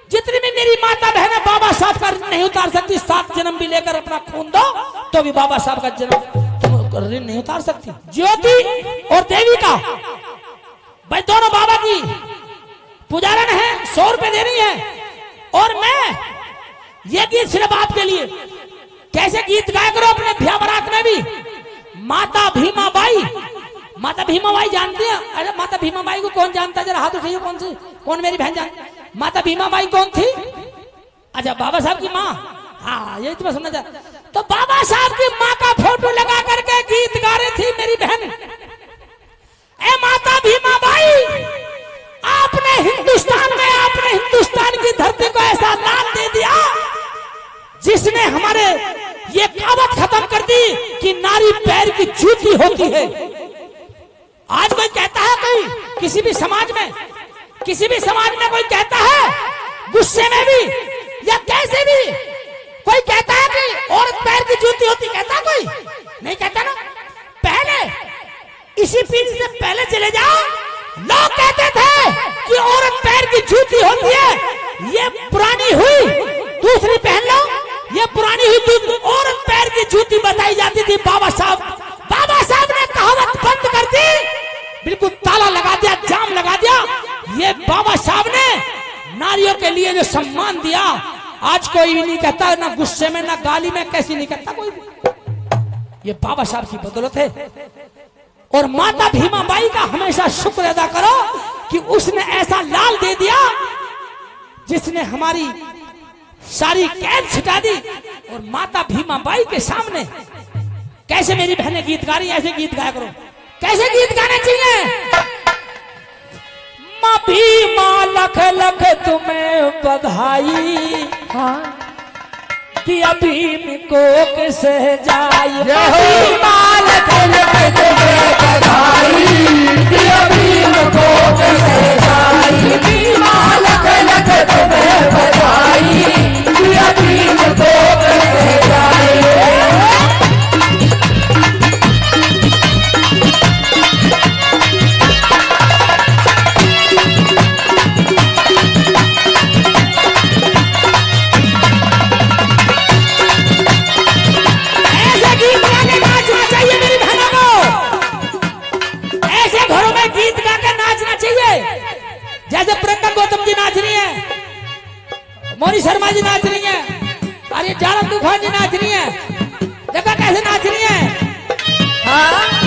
जितनी भी मेरी माता बहन बाबा साहब का नहीं उतार सकती, 7 जन्म भी लेकर अपना खून दो तो भी बाबा साहब का जन्म तुम ऋण नहीं उतार सकती। ज्योति और देवी का भाई दोनों बाबा की पुजारन है, 100 रुपए देनी है। और मैं ये गीत सिर्फ आपके लिए, कैसे गीत गाया करो अपने ब्याह बारात में भी। माता भीमा बाई, माता भीमा बाई जानती है? अरे माता भीमा बाई को कौन जानता है? जरा हाथ उठाइए, कौन सी, कौन मेरी बहन जानती? माता भीमा बाई कौन थी? अच्छा, बाबा साहब की माँ। हाँ, यही तो मैं सुनना चाहता। तो बाबा साहब की माँ का फोटो लगा करके गीत गा रही थी मेरी बहन। ए माता भीमा बाई, आपने हिंदुस्तान में, आपने हिंदुस्तान की धरती को ऐसा लाल दे दिया जिसने हमारे ये कहावत खत्म कर दी कि नारी पैर की जूती होती है। आज कोई कहता है, कोई किसी भी समाज में, किसी भी समाज में कोई कहता है गुस्से में भी या कैसे भी, कोई कहता है कि औरत पैर की जूती होती, कहता कोई नहीं कहता ना। पहले इसी पीढ़ी से पहले चले जाओ, लोग कहते थे कि औरत पैर की जूती होती है, ये पुरानी हुई, दूसरी पहन लो, ये पुरानी हुई, औरत पैर की जूती बताई जाती थी। बाबा साहब ने कहावत बंद कर दी, बिल्कुल ताला लगा दिया, जाम लगा दिया। ये बाबा साहब ने नारियों के लिए जो सम्मान दिया, आज कोई भी नहीं कहता, ना गुस्से में ना गाली में, कैसी नहीं कहता कोई भी। ये बाबा साहब की बदौलत है। और माता भीमा बाई का हमेशा शुक्र अदा करो कि उसने ऐसा लाल दे दिया जिसने हमारी सारी कैद छिटा दी। और माता भीमा बाई के सामने कैसे मेरी बहनें गीत गा रही, ऐसे गीत गाया करो। कैसे गीत गाने चाहिए? माँ भीमा लख लख तुम्हें बधाई, दिया भीम को किसे जाई। भीमा लख लख तुम्हें बधाई, दिया भीम को किसे जाई। भीमा लख लख तुम्हें बधाई, दिया भीम को किसे जाई। जैसे प्रियंका गौतम जी नाच रही है, मोनी शर्मा जी नाच रही हैं, अरे जारा तूफान जी नाच रही हैं, देखो कैसे नाच रही हैं। हाँ